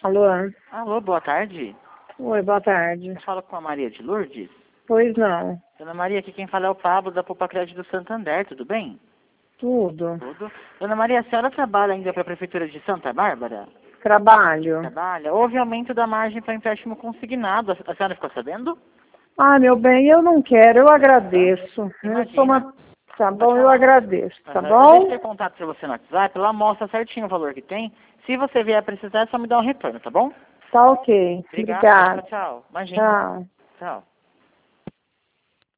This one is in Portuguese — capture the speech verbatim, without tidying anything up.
Alô? Alô, boa tarde. Oi, boa tarde. Eu falo com a Maria de Lourdes. Pois não. Dona Maria, aqui quem fala é o Pablo da Poupa Crédito do Santander, tudo bem? Tudo. Tudo. Dona Maria, a senhora trabalha ainda para a Prefeitura de Santa Bárbara? Trabalho. Trabalha. Houve aumento da margem para empréstimo consignado. A senhora ficou sabendo? Ah, meu bem, eu não quero, eu agradeço. Eu sou uma... Tá bom, eu agradeço, tá Uhum. Eu bom? deixei contato para você no WhatsApp, lá mostra certinho o valor que tem. Se você vier precisar, é só me dar um retorno, tá bom? Tá ok. Obrigado. Obrigada. Tchau, tchau. Imagina. Tchau. Tchau.